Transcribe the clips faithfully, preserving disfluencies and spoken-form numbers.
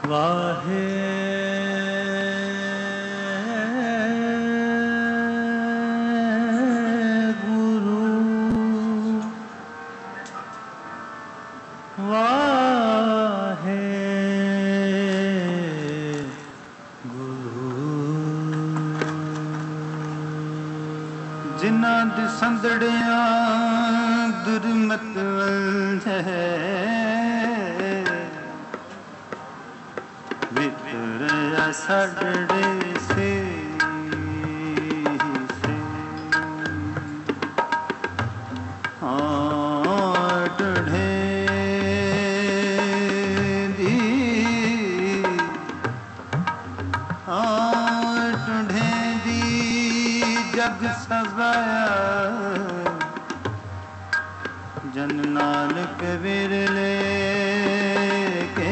वाहे गुरु वाहे गुरु जिन्ना दे संदड़ियां दुर्मत है साडे से से आडढ़े दी आडढ़े दी जग सजाया जन नानक विरले के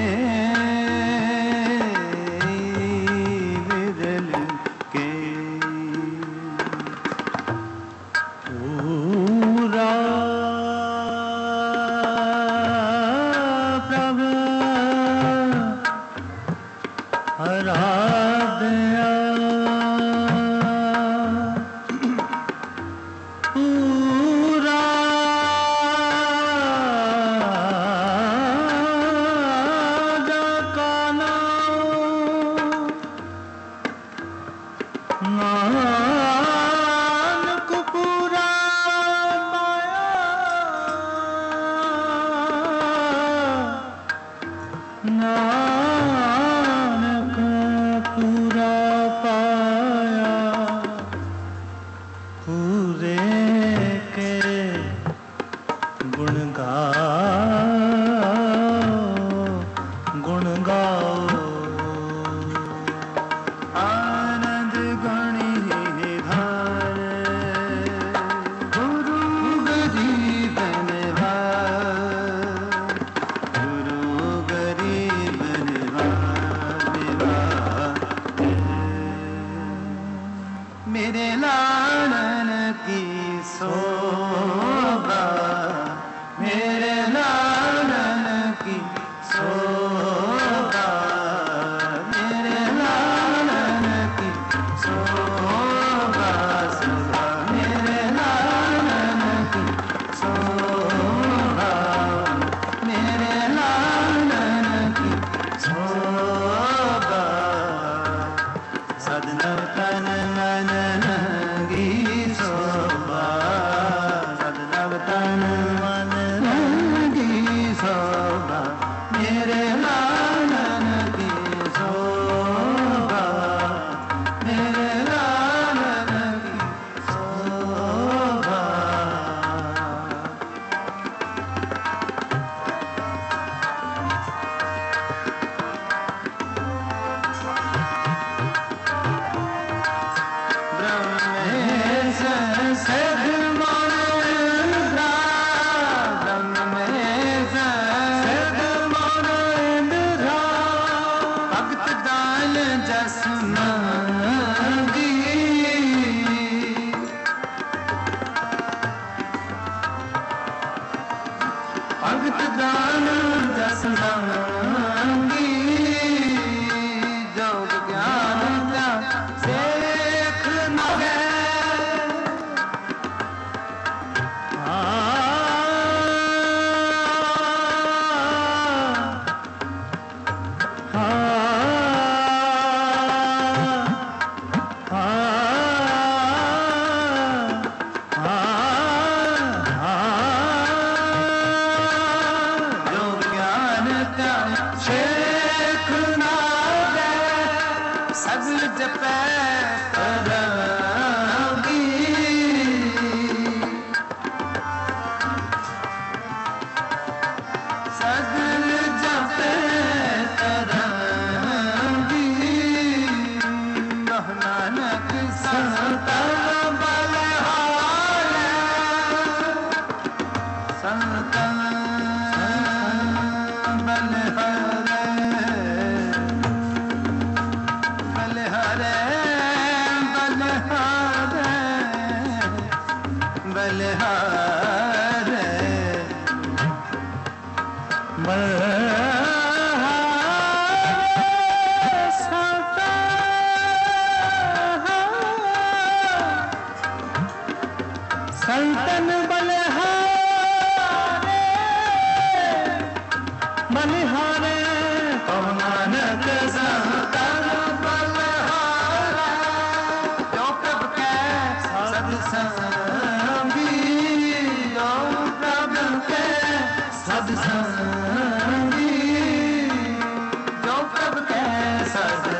हरे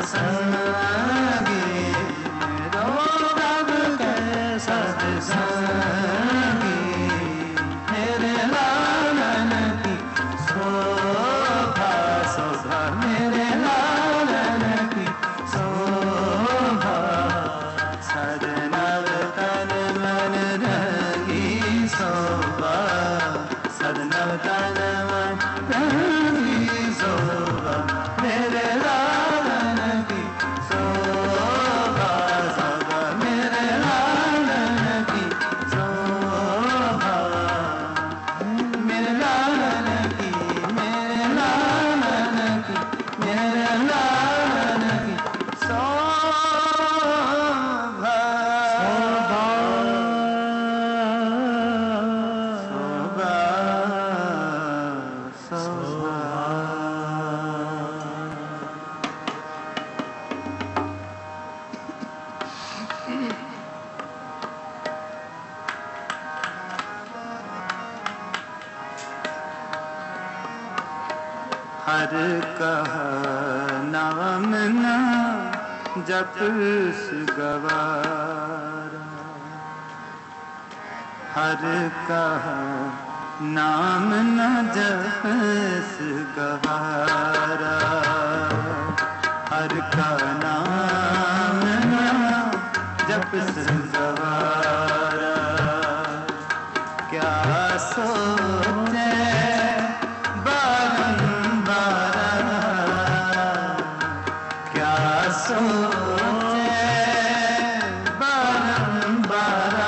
संगी रो रब के सत्संगी मेरे लालन की शोभा शोभा मेरे लालन की शोभा सदनव तन मन रंगी शोभा सदनव तन मन रंगी शोभा मेरे लालन की शोभा शोभा मेरे लालन की शोभा मेरे लालन की मेरे लालन की मेरे लालन की शोभा शोभा शोभा हर कह नाम न जप गवारा हर कह नाम न जप गवारा हर का नाम न जप गवारा क्या सोचे क्या सोचे बारंबार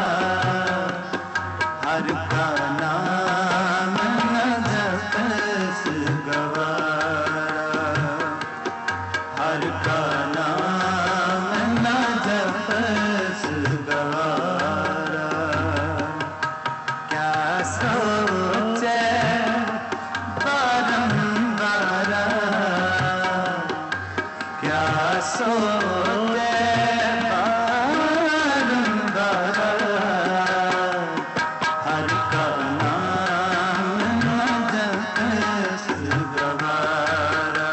हर का नाम न जपस गवारा हर का नाम न जपस गवारा क्या सोचे बारंबार क्या सोचे बारंबार हर का नाम न जपस गवारा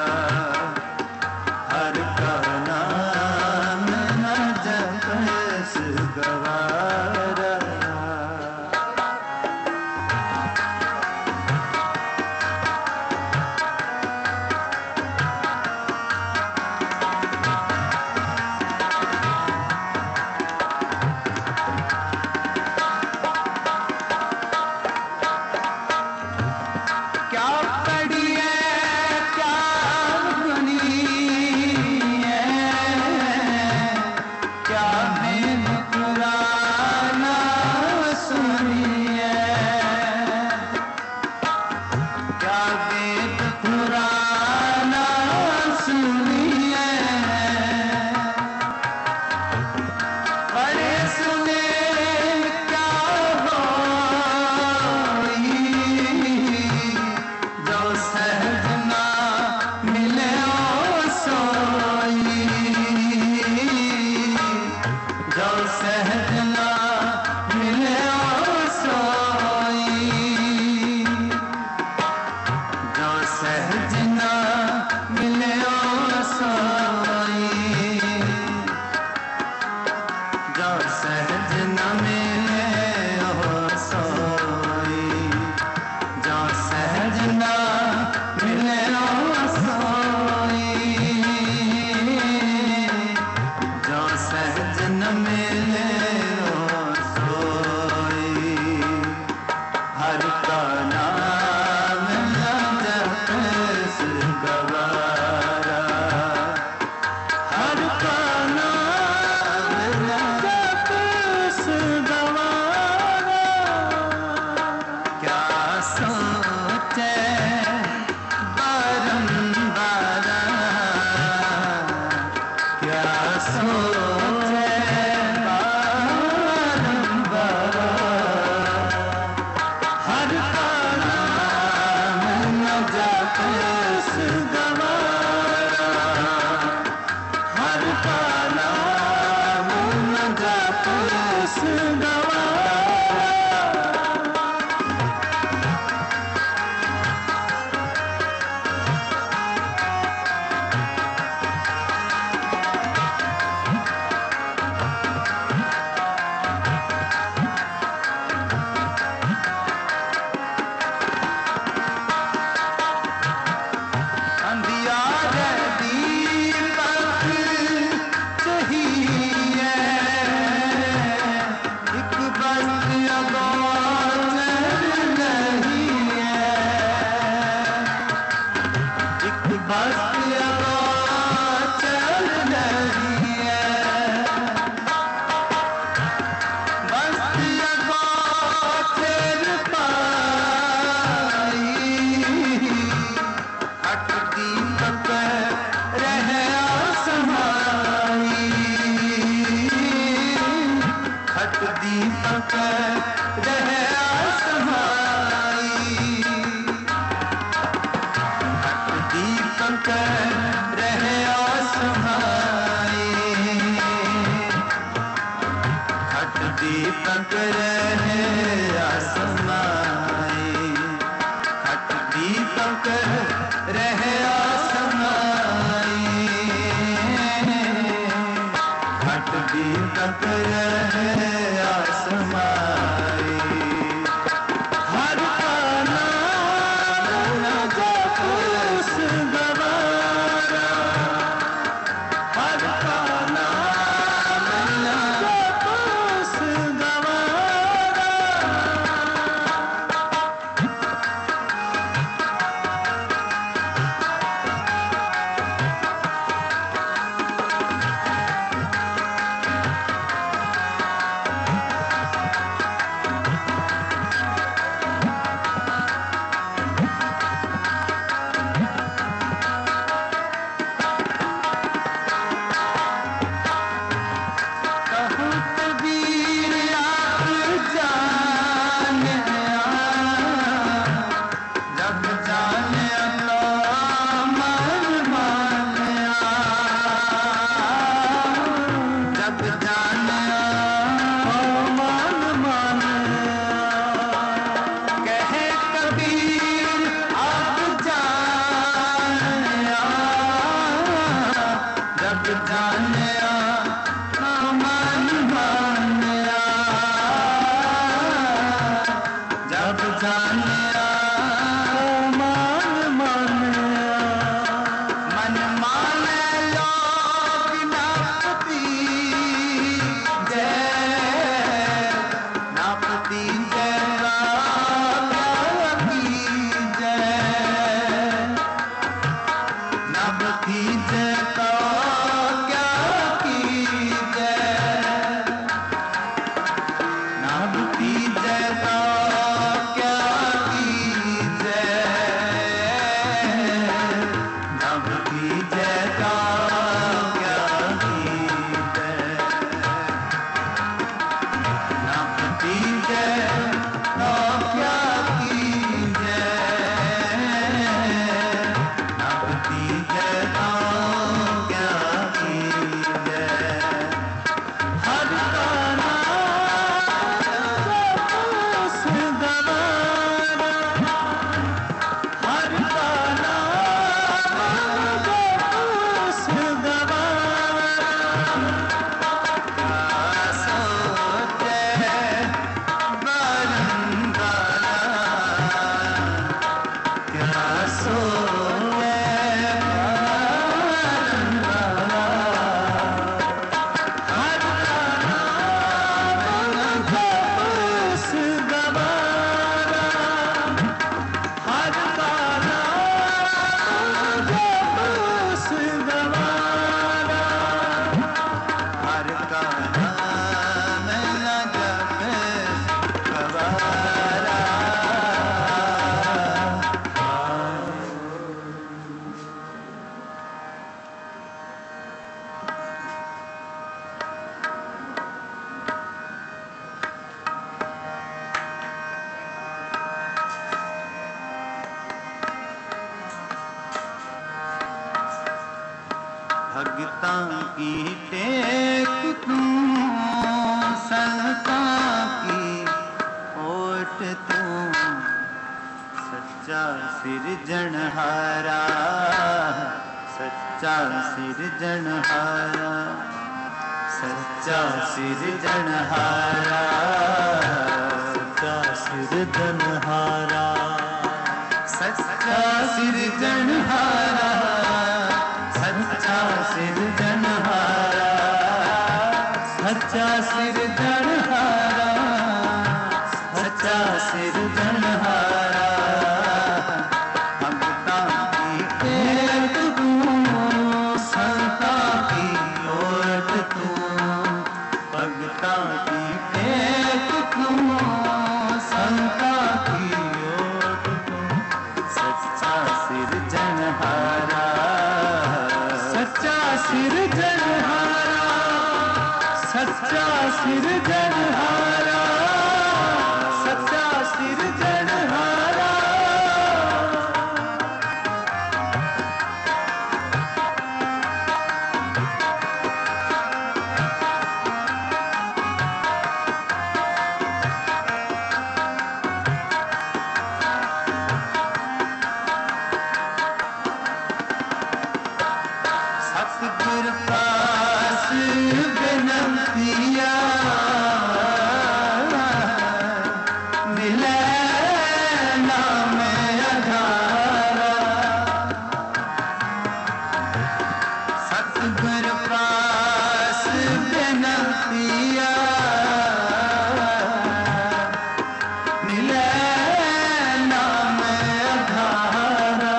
हर का नाम न जपस गवारा दीपक रहे आसमाए, हट दीपक रहे आसमाए, हट दीपक रहे आसमाए। हर का नाम न जपो उस गवारा, हर का नाम न जपो उस गवारा। भगतां की टेक तू, संतां की ओट तू, सच्चा सिरजनहारा, सच्चा सिरजनहारा, सच्चा सिरजनहारा, सच्चा सिरजनहारा, सच्चा सिरजनहारा, सच्चा सिरजनहारा, सच्चा सिरजनहारा, सच्चा सिरजनहारा। भगतां की टेक तू, सिरजनहारा, सच्चा सिरजनहारा, सच्चा सिरजनहारा। सतगुर पास बिनतिया मिले नाम आधारा। सतगुर पास बिनतिया मिले नाम आधारा।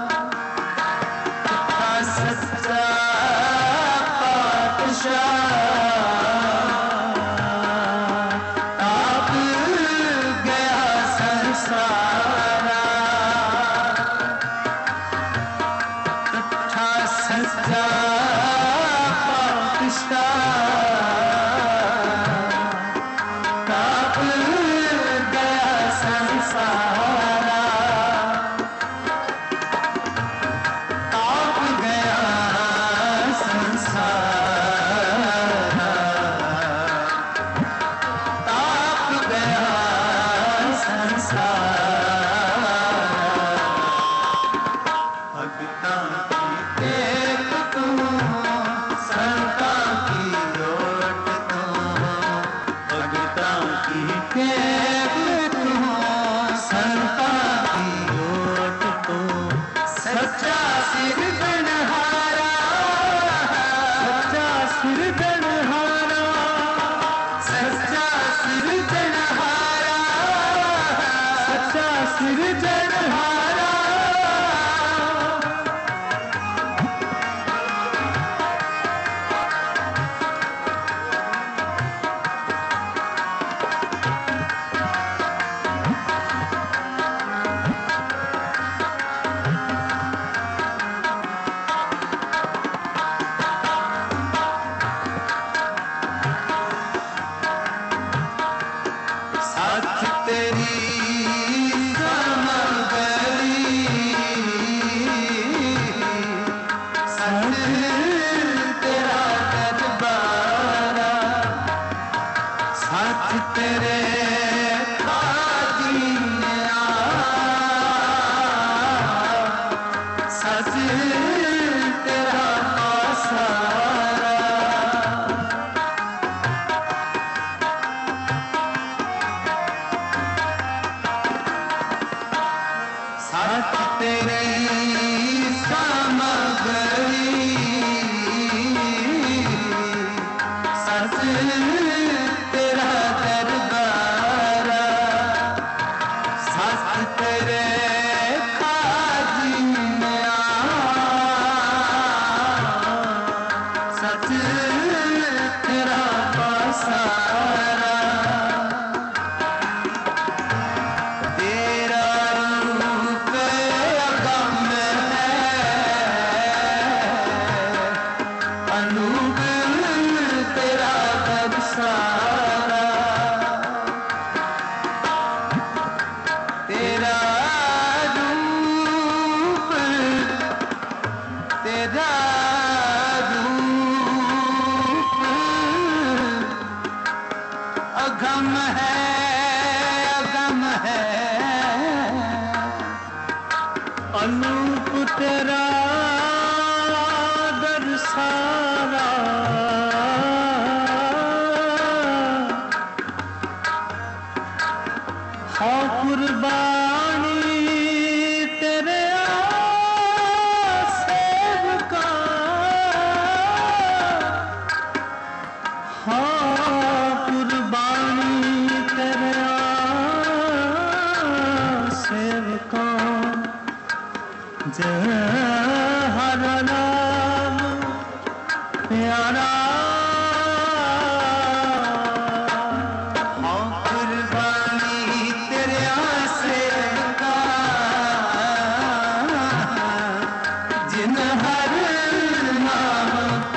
सच्चा ताप गया संसारा, तथा सच्चा पातशाह ताप गया संसारा, ताप गया संसारा, ताप गया संसारा। भगता की टेक तू, संता की ओट तू, भगता की टेक तू, संता की ओट तू। सच्चा सिरजनहारा, सच्चा सिरजनहारा, सच्चा सिरजनहारा, सच्चा सिरजनहारा। साथ तेरी समगरी, संग तेरा दरबारा। साथ तेरे खादीनिया, सच तेरा पासारा। साथ तेरी सामग्री, सच तेरा दरबारा। साथ तेरे खादीनिया, सच तेरा पासारा। तेरा रूप अगम है, अनूप तेरा बरसारा। तेरा रूप, तेरा रूप अगम है, अगम है, अनूप तेरा दरसारा। हाँ कुर्बानी तेरे सेवका, हाँ कुर्बानी तेरे सेवका। जय हर नाम प्यारा, हाँ कुर्बानी तेरे सेवका। जिन हर नाम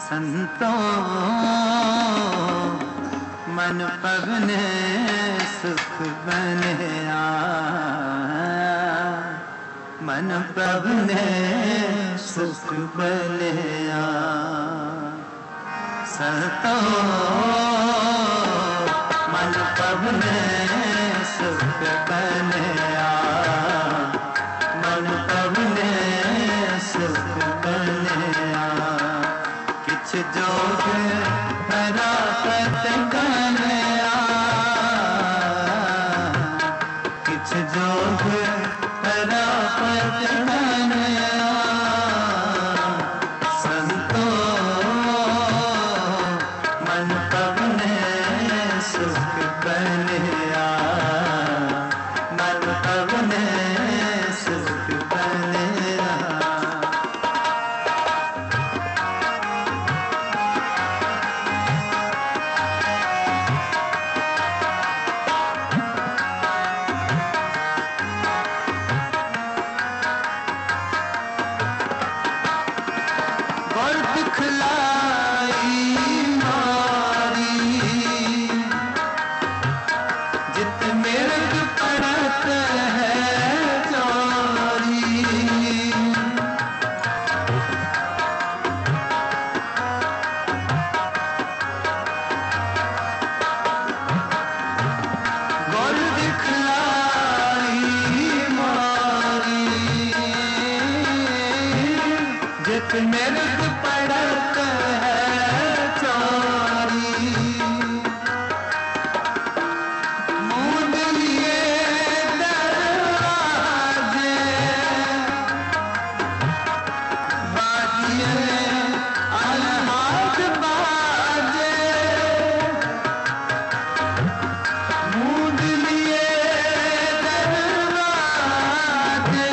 संतों मन पवने सुख बनया, मन पवने सुख बनया। संतों मन पवने सुख बनया, मन पवने सुख बनया। किछ जोग परापत कन्या, किछ जोग परापत कन्या। संतों मन पवने सुख बनया, मन पवने सुख बनया। मेरग पड़त है चोरी, मूंद लिए दरवाजे, बाजिए अलहाज बाजे। मूंद लिए दरवाजे,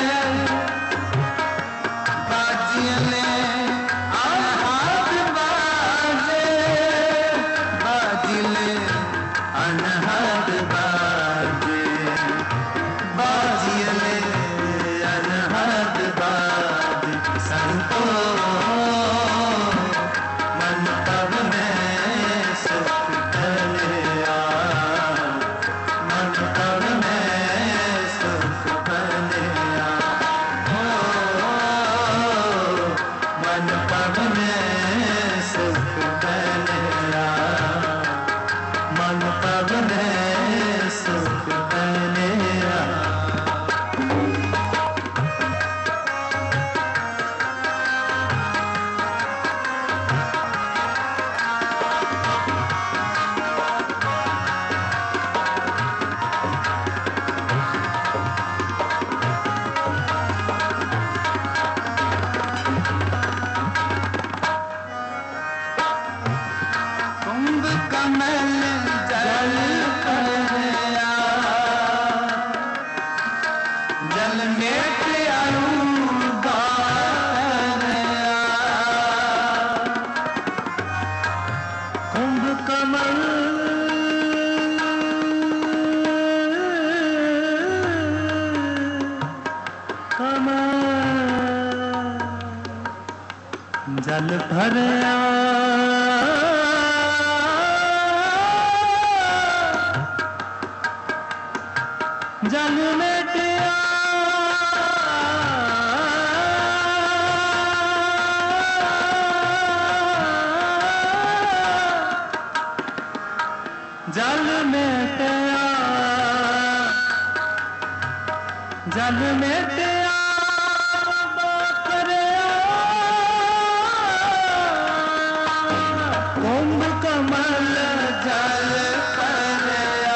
बाजिए अलहाज बाजे, बाजिले अनहद बाजे, बाजिले अनहद बाजे। संतों मन पवने सुख बनया, मन पवने सुख बनया। मन पवने सुख बनया, मन पवने सुख बनया। कुंभ कमल जल करया, जल में अरूबा करया। कुंभ कमल कमल जल भरया, जल मेटिया, जल मेटिया, जल मेटिया बाकरया। कुंभ कमल जल करया,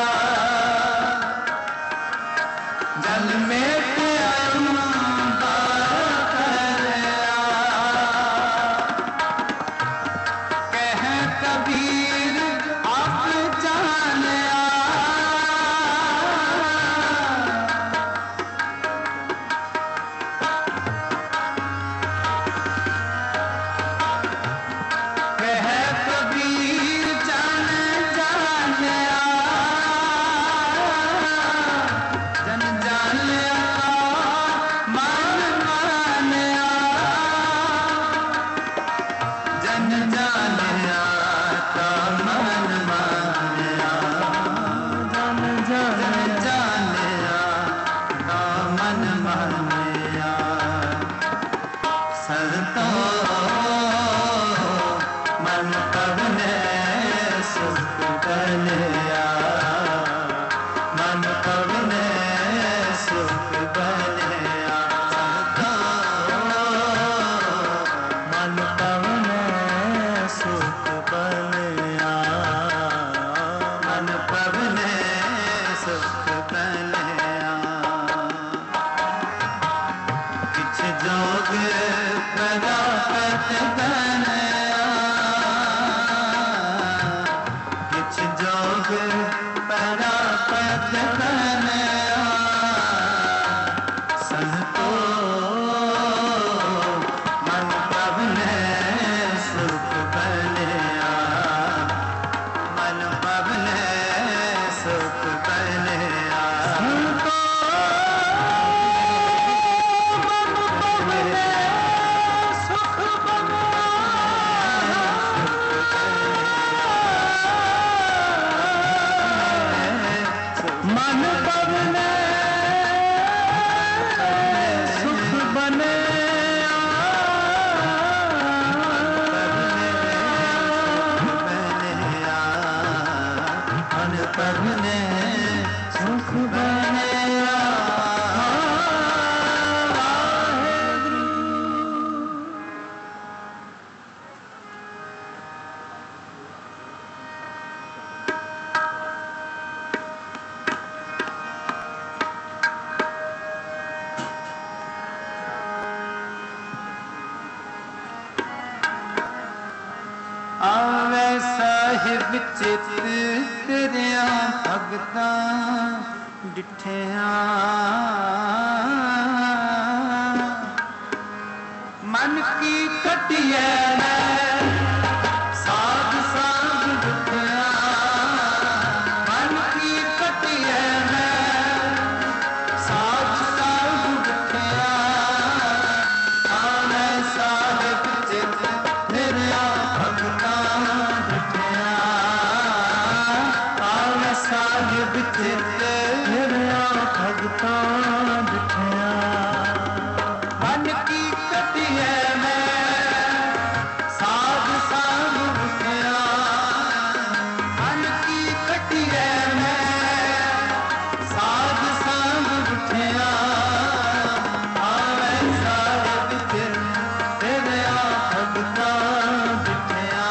जल में अरूबा करया। कह कबीर आप जानिया, सुख बनया किछ जोग प्राप्त बनया किछ जोग प्राप्त बनया संतो मन पवने सुख बनया मन पवने सुख बनया संतो मन पवने सुख बनया मन पवने सुख बनया मन पवने सुख बनया आवे साहिब चित तेरिया भगता डिठिया मन की कटिया साध साध दुखिया मन की कटिया साध साध दुखिया आवे साहिब चित तेरिया भगता डिठिया आवे साहिब चित तेरिया भगता डिठिया मन की कटिया साध साध दुखिया मन की कटिया साध साध दुखिया आवे साहिब चित तेरिया भगता डिठिया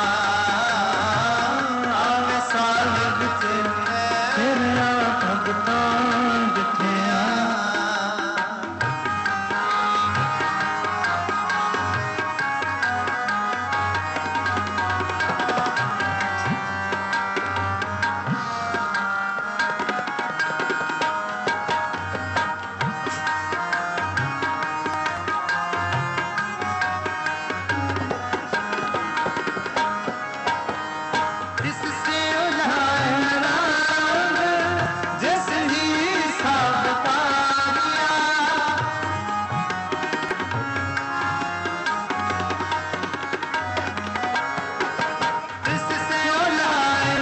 आवे साहिब चित तेरिया भगता डिठिया जिससे उलाए राग जिस ही सब तारिया जिससे उलाए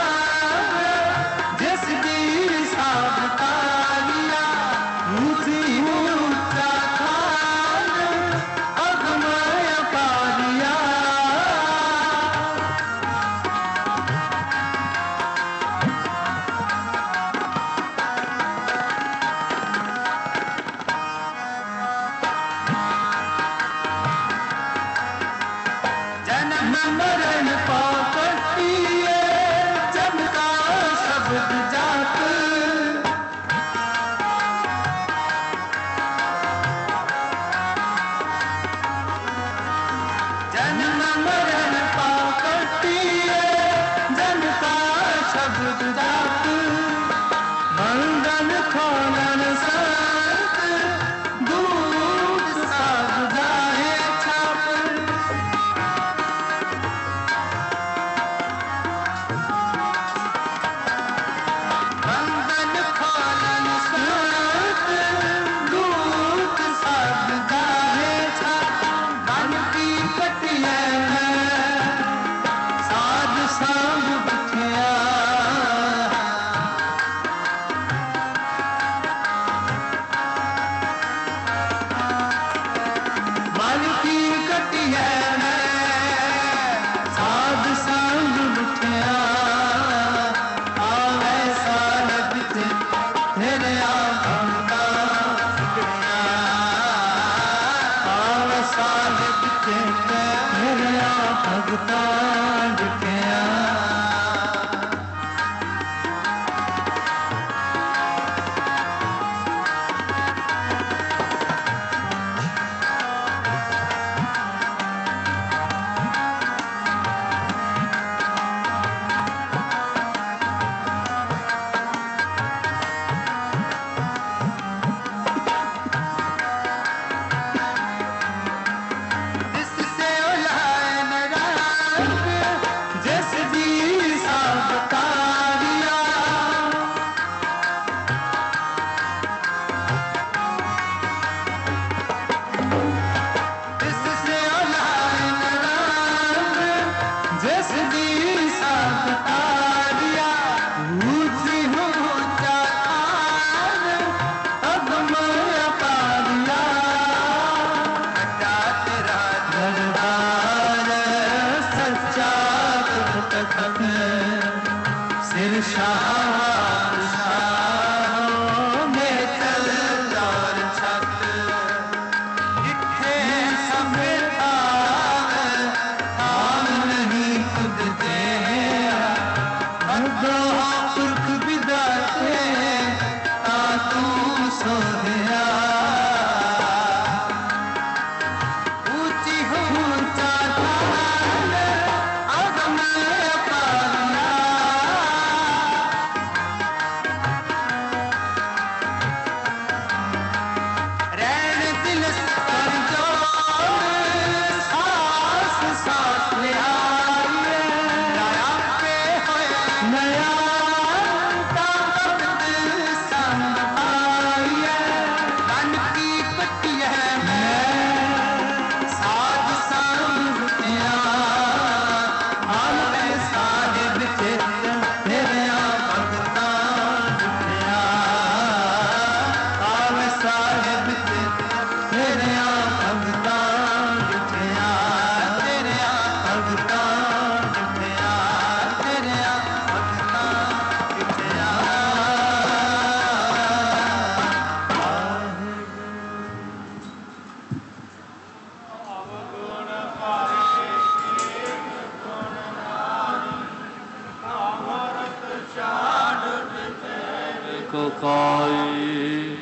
राग जिस ही सब तारिया ऊंची ऊंचा खान अगमय पारिया जन्म मरण पाकटिए जब का शब्द जात जन्म मरण पाकटिए जब का शब्द जात मंगल खोलन सत दूत साध जाहे छाप बंधन खोलन सत दूत साध जाहे छाप मन की कटिया साध साध दुखिया मन की कटिया साध साध दुखिया आवे साहिब चित तेरिया भगता डिठिया आवे साहिब चित तेरिया भगता डिठिया खाई